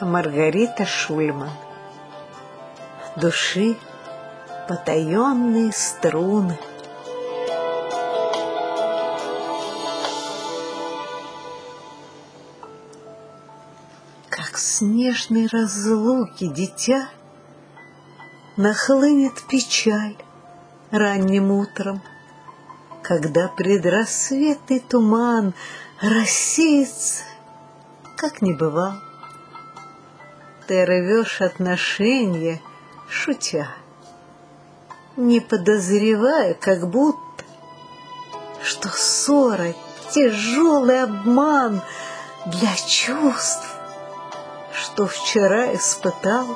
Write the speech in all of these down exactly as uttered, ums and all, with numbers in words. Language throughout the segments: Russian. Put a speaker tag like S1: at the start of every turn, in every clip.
S1: Маргарита Шульман. Души потаенные струны. Как снежной разлуки дитя нахлынет печаль ранним утром, когда предрассветный туман рассеется, как не бывал. Ты рвешь отношения, шутя, не подозревая, как будто, что ссора — тяжелый обман для чувств, что вчера испытал.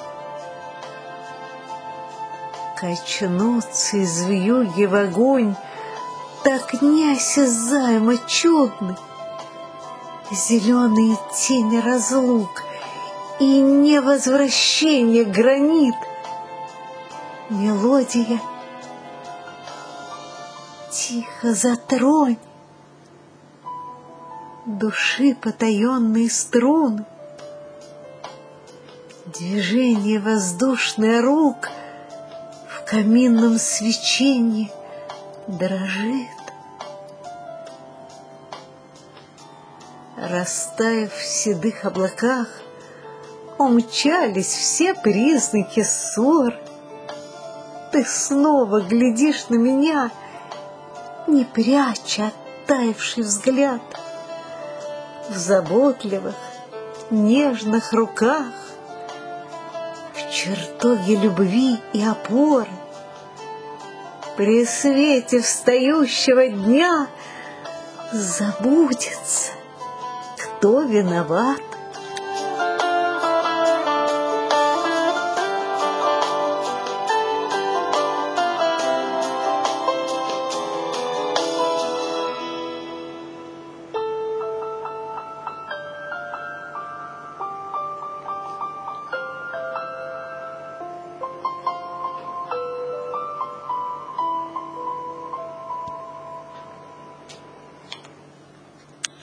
S1: Качнуться из вьюги в огонь так неосязаемо чудны зеленые тени разлук и невозвращение гранит. Мелодия, тихо затронь души потаенные струны. Движение воздушное рук в каминном свечении дрожит. Растаяв в седых облаках, умчались все признаки ссор. Ты снова глядишь на меня, не пряча оттаивший взгляд. В заботливых, нежных руках, в чертоге любви и опоры, при свете встающего дня забудется, кто виноват.